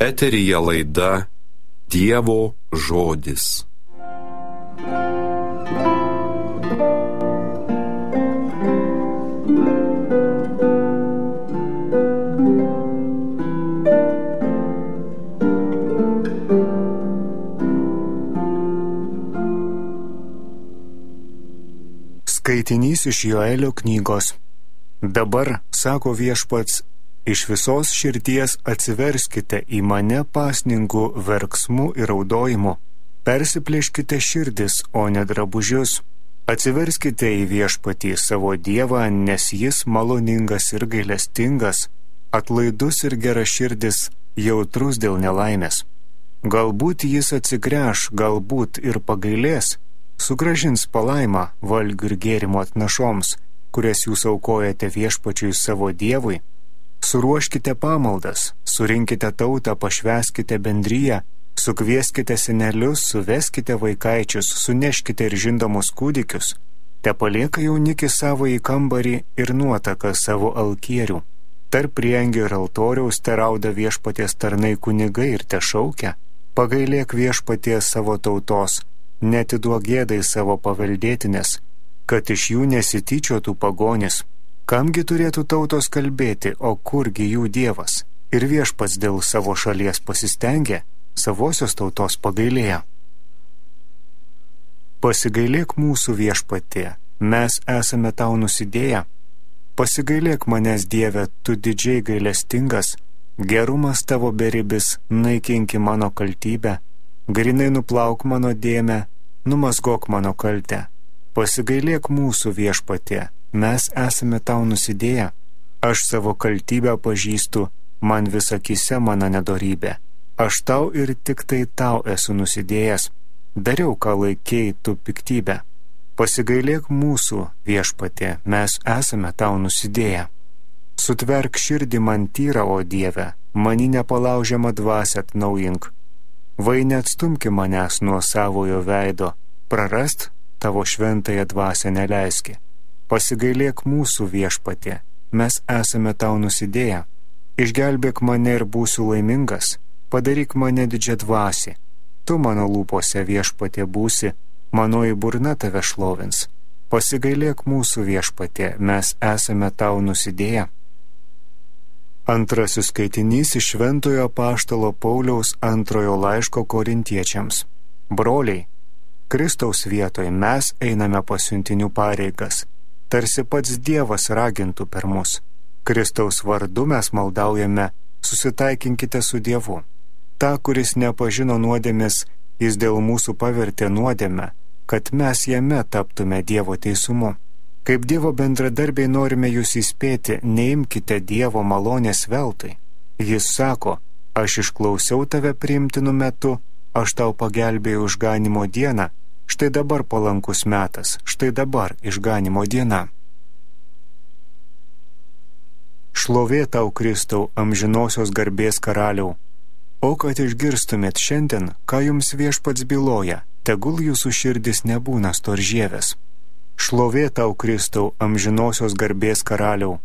Eteryje laida Dievo žodis. Skaitinys iš Joelio knygos. Dabar, sako Viešpats, iš visos širdies atsiverskite į mane pasningų verksmų ir raudojimu. Persiplėškite širdis, o ne drabužius. Atsiverskite į Viešpatį savo Dievą, nes jis maloningas ir gailestingas, atlaidus ir geraširdis, jautrus dėl nelaimės. Galbūt jis atsigręš, galbūt ir pagailės, sugrąžins palaimą valgių ir gėrimo atnašoms, kurias jūs aukojate Viešpačiui savo Dievui. Suruoškite pamaldas, surinkite tautą, pašvęskite bendriją, sukvieskite senelius, suveskite vaikaičius, suneškite ir žindomus kūdikius. Tepalieka jaunikis savo į kambarį ir nuotaka savo alkierių. Tarp priengio ir altoriaus terauda Viešpaties tarnai kunigai ir tešaukia. Pagailėk Viešpaties savo tautos, netiduok gėdai savo paveldėtinės, kad iš jų nesityčiotų pagonis. Kamgi turėtų tautos kalbėti, o kurgi jų Dievas? Ir Viešpats dėl savo šalies pasistengė, savosios tautos pagailėjo. Pasigailėk mūsų Viešpatie, mes esame tau nusidėję. Pasigailėk manęs Dieve, tu didžiai gailestingas, gerumas tavo beribis, naikinki mano kaltybę, grinai nuplauk mano dėmę, numazgok mano kaltę. Pasigailėk mūsų Viešpatie, mes esame tau nusidėję. Aš savo kaltybę pažįstu, man vis akyse mano nedorybė. Aš tau ir tik tai tau esu nusidėjęs, dariau, ką laikei tu piktybę. Pasigailėk mūsų Viešpatie, mes esame tau nusidėję. Sutverk širdį man tyrą, o Dieve, mani nepalaužiamą dvasią atnaujink. Vai neatstumki manęs nuo savojo veido, prarast tavo šventąją dvasią neleiski. Pasigailėk mūsų Viešpatie, mes esame tau nusidėję. Išgelbėk mane ir būsiu laimingas, padaryk mane didžiadvasį. Tu mano lūpose Viešpatie būsi, manoji burna tave šlovins. Pasigailėk mūsų Viešpatie, mes esame tau nusidėję. Antrasis skaitinys iš Šventojo apaštalo Pauliaus antrojo laiško korintiečiams. Broliai, Kristaus vietoj mes einame pasiuntinių pareigas, tarsi pats Dievas ragintų per mus. Kristaus vardu mes maldaujame, susitaikinkite su Dievu. Ta, kuris nepažino nuodėmės, jis dėl mūsų pavertė nuodėmę, kad mes jame taptume Dievo teisumu. Kaip Dievo bendradarbiai norime jūs įspėti, neimkite Dievo malonės veltui. Jis sako, aš išklausiau tave priimtinu metu, aš tau pagelbėjau išganimo dieną, štai dabar palankus metas, štai dabar išganimo diena. Šlovė tau, Kristau, amžinosios garbės karaliau. O kad išgirstumėt šiandien, ką jums Viešpats byloja, tegul jūsų širdis nebūna storžėvės. Šlovė tau, Kristau, amžinosios garbės karaliau.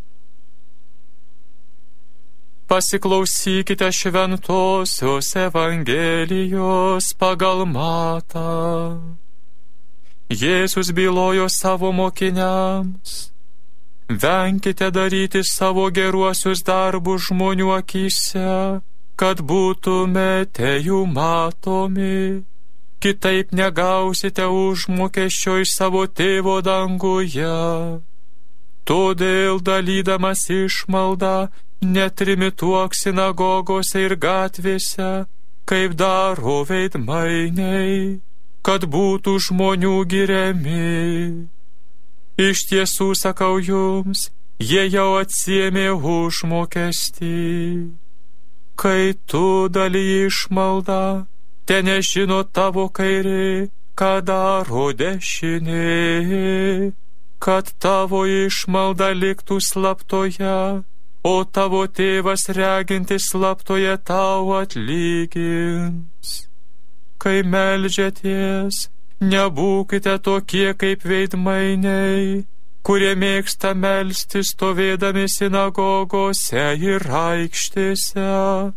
Pasiklausykite šventosios Evangelijos pagal Matą. Jėzus bylojo savo mokiniams: venkite daryti savo geruosius darbus žmonių akyse, kad būtumėte jų matomi. Kitaip negausite užmokesčio iš savo tėvo danguje. Todėl dalydamas išmaldą netrimituok sinagogose ir gatvėse, kaip daro veidmainiai, kad būtų žmonių giriami. Iš tiesų sakau jums, jie jau atsiėmė užmokestį. Kai tu dalyji išmaldą, te nežino tavo kairė, ką daro dešinė, kad tavo išmalda liktų slaptoje, o tavo tėvas regintis slaptoje tau atlygins. Kai meldžiaties, nebūkite tokie kaip veidmainiai, kurie mėgsta melstis stovėdami sinagogose ir aikštėse,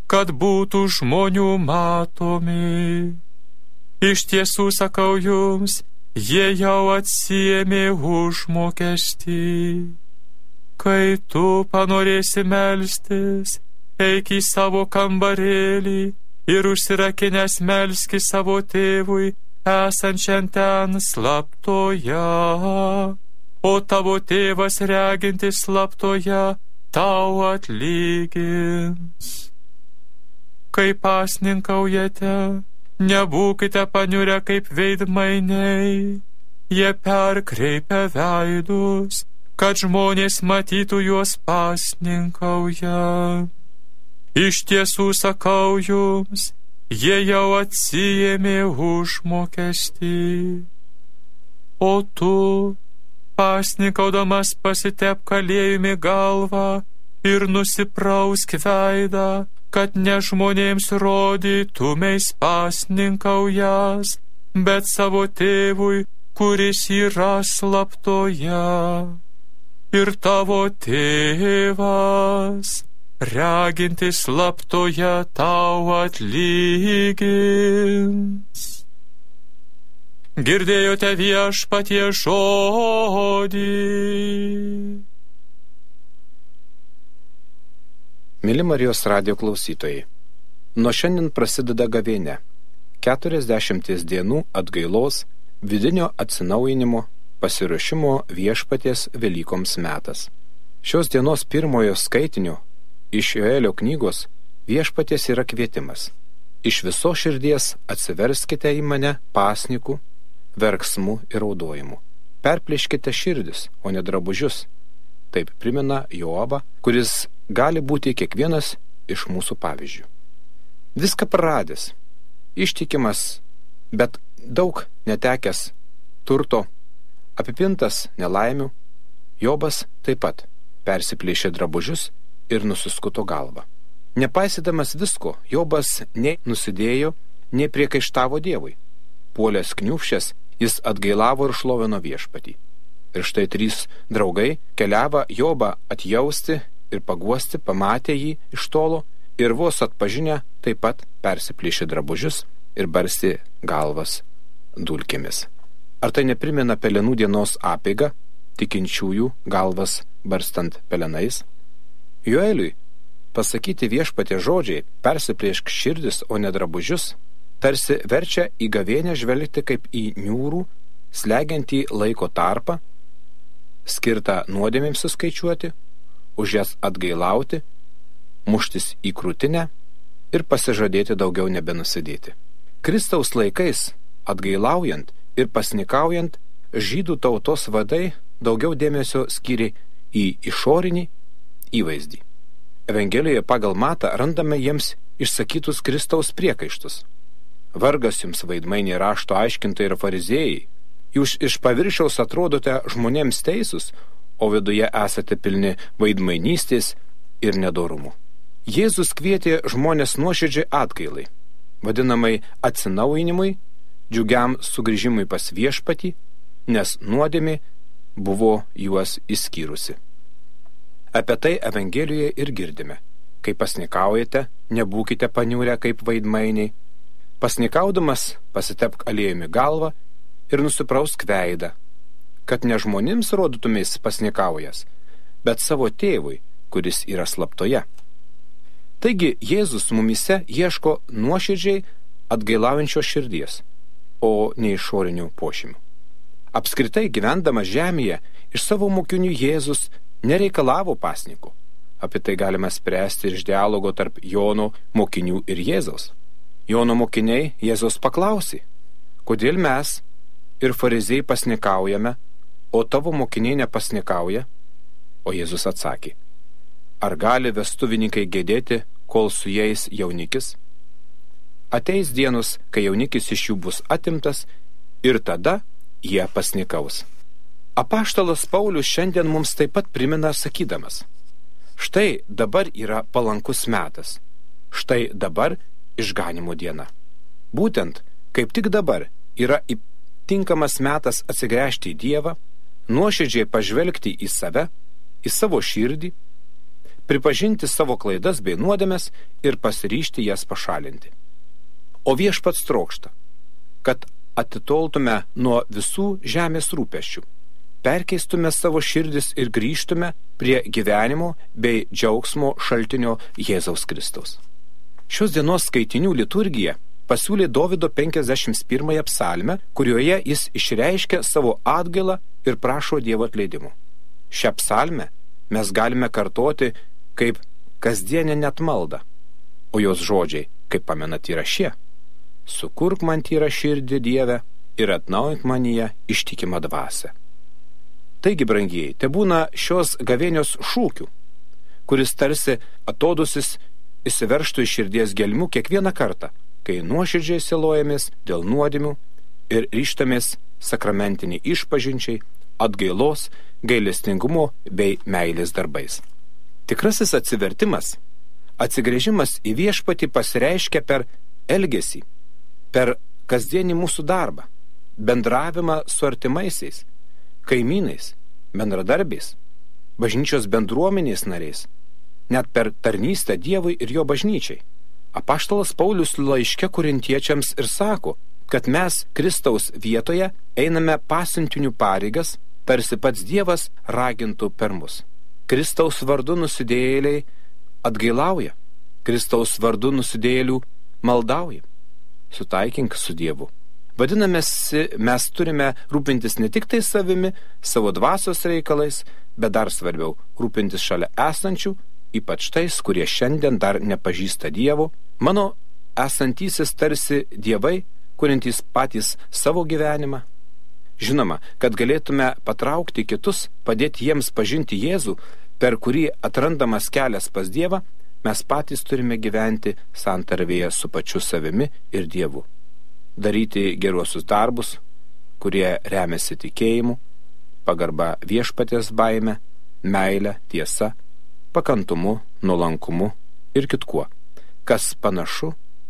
kad būtų žmonių matomi. Iš tiesų sakau jums, jie jau atsiėmė užmokestį. Kai tu panorėsi melstis, eik į savo kambarėlį ir užsirakinęs melski savo tėvui, esančiam ten slaptoje, o tavo tėvas regintis slaptoje tau atlygins. Kai pasninkaujate, nebūkite paniurę kaip veidmainiai, jie perkreipia veidus, kad žmonės matytų juos pasninkaujant. Iš tiesų sakau jums, jie jau atsiėmė užmokestį. O tu, pasninkaudamas, pasitepk aliejumi galvą ir nusiprausk veidą, kad ne žmonėms rodytumeis pasninkaujas, bet savo tėvui, kuris yra slaptoje. Ir tavo tėvas, regintis slaptoje, tau atlygins. Girdėjote Viešpaties žodį. Myli Marijos radijo klausytojai, nuo šiandien prasideda gavėnia, 40 dienų atgailos, vidinio atsinaujinimo, pasiruošimo Viešpaties Velykoms metas. Šios dienos pirmojo skaitinio iš Joelio knygos Viešpaties yra kvietimas. Iš visos širdies atsiverskite į mane pasnikų, verksmų ir raudojimu. Perplėškite širdis, o ne drabužius. Taip primena Joabą, kuris gali būti kiekvienas iš mūsų pavyzdžių. Viską praradęs, ištikimas, bet daug netekęs turto, apipintas nelaimių, Jobas taip pat persiplėšė drabužius ir nusiskuto galvą. Nepaisydamas visko, Jobas nei nusidėjo, nei priekaištavo Dievui. Puolęs kniūbsčias, jis atgailavo ir šlovino Viešpatį. Ir štai 3 draugai keliavo Jobą atjausti ir paguosti, pamatė jį iš tolo ir vos atpažinę taip pat persiplėšė drabužius ir barstė galvas dulkėmis. Ar tai neprimena pelenų dienos apeigą, tikinčiųjų galvas barstant pelenais? Joeliui pasakyti Viešpaties žodžiai persiplėšk širdis, o ne drabužius, tarsi verčia į gavėnią žvelgti kaip į niūrų, slegiantį laiko tarpą, skirtą nuodėmėms suskaičiuoti, už jas atgailauti, muštis į krūtinę ir pasižadėti daugiau nebenusidėti. Kristaus laikais, atgailaujant ir pasnikaujant, žydų tautos vadai daugiau dėmesio skyrė į išorinį įvaizdį. Evangelijoje pagal Matą randame jiems išsakytus Kristaus priekaištus. Vargas jums, veidmainiai, rašto aiškintojai ir fariziejai. Jūs iš paviršiaus atrodote žmonėms teisūs, o viduje esate pilni veidmainystės ir nedorumų. Jėzus kvietė žmonės nuoširdžiai atgailai, vadinamai atsinaujinimui, džiugiam sugrįžimui pas Viešpatį, nes nuodėmė buvo juos įskyrusi. Apie tai Evangelijoje ir girdime. Kai pasnikaujate, nebūkite paniurę kaip veidmainiai. Pasnikaudamas pasitepk aliejumi galvą ir nusiprausk veidą, kad ne žmonėms rodytumės pasnikaujas, bet savo tėvui, kuris yra slaptoje. Taigi Jėzus mumyse ieško nuoširdžiai atgailaujančios širdies, o ne išorinių požymių. Apskritai gyvendamas žemėje iš savo mokinių Jėzus nereikalavo pasnikų. Apie tai galime spręsti ir iš dialogo tarp Jono mokinių ir Jėzaus. Jono mokiniai Jėzaus paklausė, kodėl mes ir fariziejai pasnikaujame, o tavo mokiniai nepasnikauja? O Jėzus atsakė, ar gali vestuvininkai gedėti, kol su jais jaunikis? Ateis dienos, kai jaunikis iš jų bus atimtas ir tada jie pasnikaus. Apaštalas Paulius šiandien mums taip pat primena sakydamas, štai dabar yra palankus metas, štai dabar išganimo diena. Būtent, kaip tik dabar yra tinkamas metas atsigręžti į Dievą, nuoširdžiai pažvelgti į save, į savo širdį, pripažinti savo klaidas bei nuodėmes ir pasiryžti jas pašalinti. O Viešpats trokšta, kad atitoltume nuo visų žemės rūpesčių, perkeistume savo širdis ir grįžtume prie gyvenimo bei džiaugsmo šaltinio Jėzaus Kristaus. Šios dienos skaitinių liturgija pasiūlė Dovydo 51 psalmę, kurioje jis išreiškia savo atgailą ir prašo Dievo atleidimo. Šią psalmę mes galime kartoti kaip kasdienę net maldą, o jos žodžiai, kaip pamenat, yra šie: sukurk man tyrą širdį, Dieve, ir atnaujink manyje ištikimą dvasią. Taigi, brangieji, tebūna šios gavėnios šūkių, kuris tarsi atodusis įsiveržtų iš širdies gelmių kiekvieną kartą, kai nuoširdžiai sielojamės dėl nuodėmių ir ryžtamės sakramentiniai išpažinčiai, atgailos, gailestingumo bei meilės darbais. Tikrasis atsivertimas, atsigręžimas į Viešpatį pasireiškia per elgesį, per kasdienį mūsų darbą, bendravimą su artimaisiais, kaimynais, bendradarbiais, bažnyčios bendruomenės nariais, net per tarnystę Dievui ir jo bažnyčiai. Apaštalas Paulius laiške korintiečiams ir sako, kad mes Kristaus vietoje einame pasiuntinių pareigas, tarsi pats Dievas ragintų per mus. Kristaus vardu nusidėjėliai atgailauja, Kristaus vardu nusidėjėlių maldauja. Sutaikink su Dievu. Vadinamėsi, mes turime rūpintis ne tik tai savimi, savo dvasios reikalais, bet dar svarbiau rūpintis šalia esančių, ypač tais, kurie šiandien dar nepažįsta Dievo, mano esantysis tarsi dievai, kuriantys patys savo gyvenimą. Žinoma, kad galėtume patraukti kitus, padėti jiems pažinti Jėzų, per kurį atrandamas kelias pas Dievą, mes patys turime gyventi santarvėje su pačiu savimi ir Dievu. Daryti geruosius darbus, kurie remiasi tikėjimu, pagarba Viešpaties baime, meile, tiesa, pakantumu, nuolankumu ir kitkuo, kas panašu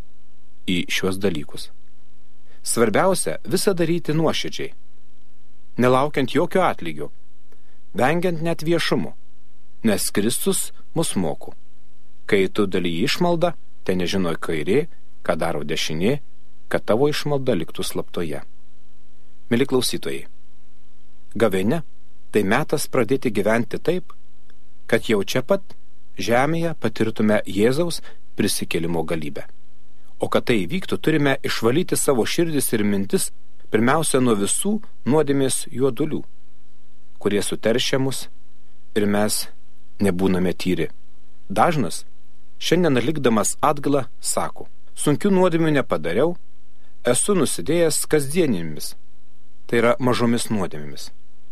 į šiuos dalykus. Svarbiausia visą daryti nuoširdžiai, nelaukiant jokio atlygio, vengiant net viešumo, nes Kristus mus moko. Kai tu dalyji išmaldą, te nežinoj kairė, ką daro dešinė, kad tavo išmalda liktų slaptoje. Mili klausytojai, gavėnia tai metas pradėti gyventi taip, kad jau čia pat žemėje patirtume Jėzaus prisikėlimo galybę. O kad tai įvyktų, turime išvalyti savo širdis ir mintis pirmiausia nuo visų nuodėmės juodulių, kurie suteršia mus ir mes nebūname tyri. Dažnas, šiandien atlikdamas atgailą, sako: sunkių nuodėmių nepadariau, esu nusidėjęs kasdienėmis, tai yra mažomis nuodėmėmis.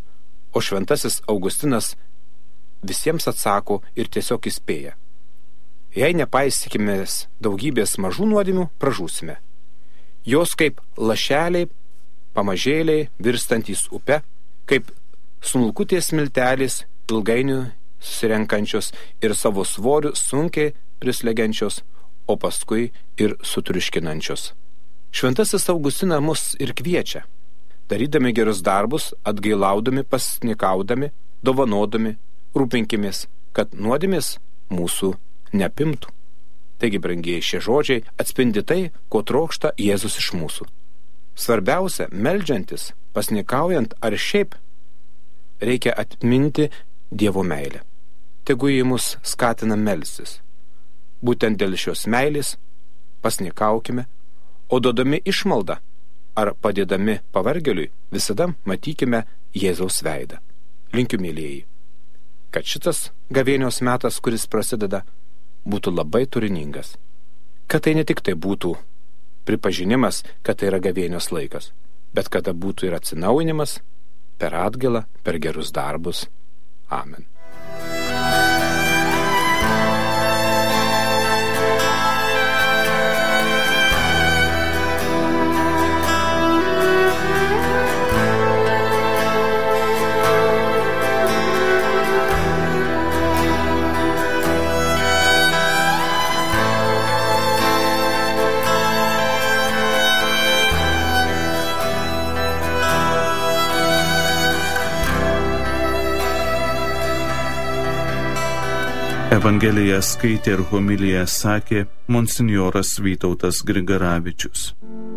O šventasis Augustinas visiems atsako ir tiesiog įspėja: jei nepaisykimės daugybės mažų nuodėmių, pražūsime. Jos kaip lašeliai, pamažėliai, virstantys upe, kaip smulkutės miltelės, ilgainiui susirenkančios ir savo svoriu sunkiai prislegiančios, o paskui ir sutriuškinančios. Šventasis Augustinas mus ir kviečia, darydami gerus darbus, atgailaudami, pasnikaudami, dovanodami, rūpinkimės, kad nuodėmės mūsų neapimtų. Taigi, brangieji, šie žodžiai atspindi tai, ko trokšta Jėzus iš mūsų. Svarbiausia, meldžiantis, pasnikaujant ar šiaip, reikia atminti Dievo meilę. Tegu jį mus skatina melstis. Būtent dėl šios meilės pasnikaukime, o duodami išmaldą ar padėdami pavargėliui visada matykime Jėzaus veidą. Linkiu, mylėjai, kad šitas gavėnios metas, kuris prasideda, būtų labai turiningas. Kad tai ne tik tai būtų pripažinimas, kad tai yra gavėnios laikas, bet kada būtų ir atsinaujinimas per atgailą, per gerus darbus. Amen. Evangeliją skaitė ir homiliją sakė monsinjoras Vytautas Grigaravičius.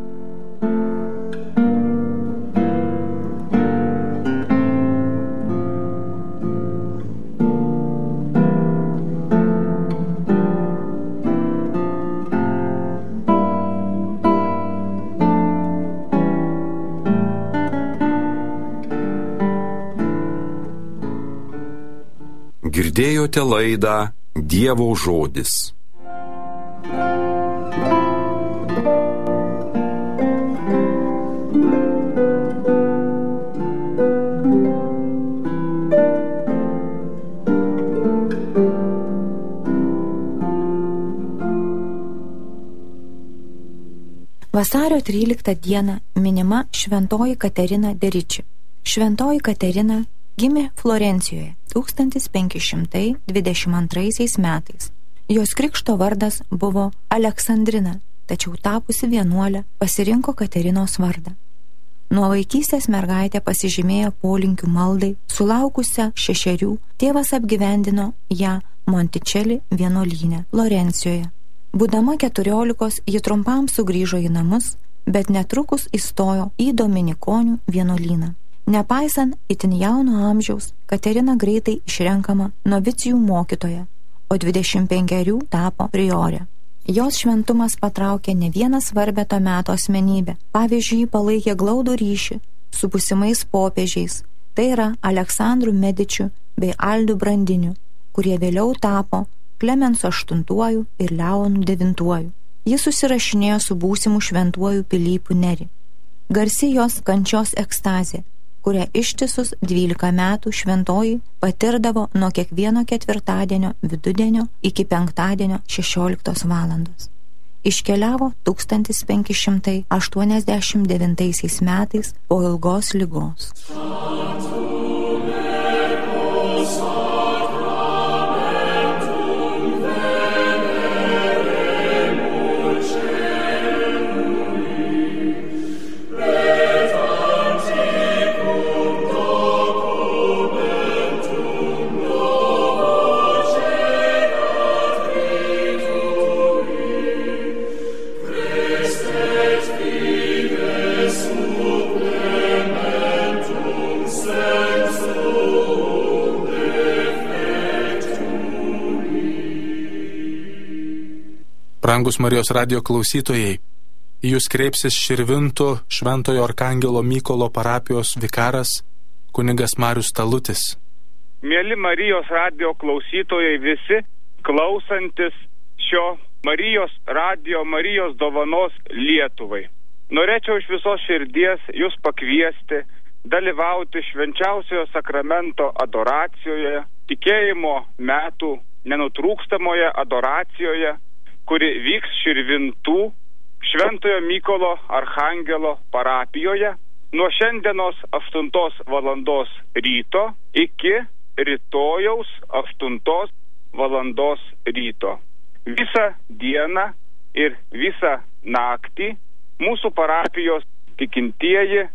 Girdėjote laidą Dievo žodis. Vasario 13 dieną minima Šventoji Katerina de Riči. Šventoji Katerina gimė Florencijoje 1522 metais. Jos krikšto vardas buvo Aleksandrina, tačiau tapusi vienuolė pasirinko Katerinos vardą. Nuo vaikystės mergaitė pasižymėjo polinkių maldai, sulaukusią 6, tėvas apgyvendino ją Monticelli vienuolyne Florencijoje. Būdama 14, ji trumpam sugrįžo į namus, bet netrukus įstojo į Dominikonių vienuolyną. Nepaisant itin jauno amžiaus, Katerina greitai išrenkama novicijų mokytoja, o 25 tapo priorė. Jos šventumas patraukė ne vieną svarbę to meto asmenybę. Pavyzdžiui, palaikė glaudų ryšį su būsimais popiežiais, tai yra Aleksandru Medičiu bei Aldu Brandiniu, kurie vėliau tapo Klemensu VIII ir Leonu IX. Jis susirašinėjo su būsimu šventuoju Pilypu Neri. Garsi jos kančios ekstazė, kurią ištisus 12 metų šventoji patirdavo nuo kiekvieno ketvirtadienio vidudienio iki penktadienio 16 valandos. Iškeliavo 1589 metais po ilgos ligos. Brangus Marijos radijo klausytojai, į jūs kreipsis Širvintų Šventojo Arkangelo Mykolo parapijos vikaras kunigas Marius Talutis. Mieli Marijos radijo klausytojai, visi klausantis šio Marijos radijo, Marijos dovanos Lietuvai. Norėčiau iš visos širdies jūs pakviesti dalyvauti švenčiausiojo sakramento adoracijoje, tikėjimo metų nenutrūkstamoje adoracijoje, kuri vyks Širvintų Šventojo Mykolo Arkangelo parapijoje nuo šiandienos 8 valandos ryto iki rytojaus 8 valandos ryto. Visą dieną ir visą naktį mūsų parapijos tikintieji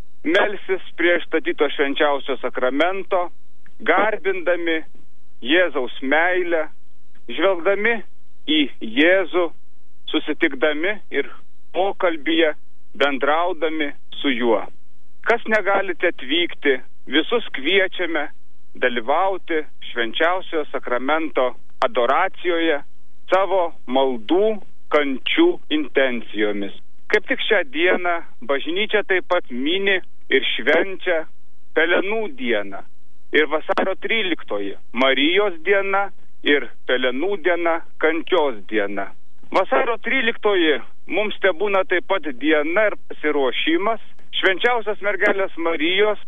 melsis prie statyto švenčiausio sakramento, garbindami Jėzaus meilę, žvelgdami į Jėzų, susitikdami ir pokalbyje bendraudami su juo. Kas negalite atvykti, visus kviečiame dalyvauti švenčiausio sakramento adoracijoje savo maldų, kančių intencijomis. Kaip tik šią dieną bažnyčia taip pat mini ir švenčia Pelenų dieną ir vasario 13 Marijos diena ir Pelenų diena, kančios diena. Vasario 13 mums tebūna taip pat diena ir pasiruošimas švenčiausios mergelės Marijos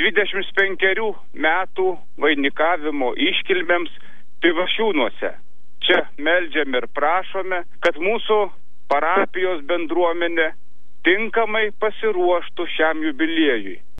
25 metų vainikavimo iškilmėms Pivašiūnuose. Čia meldžiame ir prašome, kad mūsų parapijos bendruomenė tinkamai pasiruoštų šiam jubiliejui.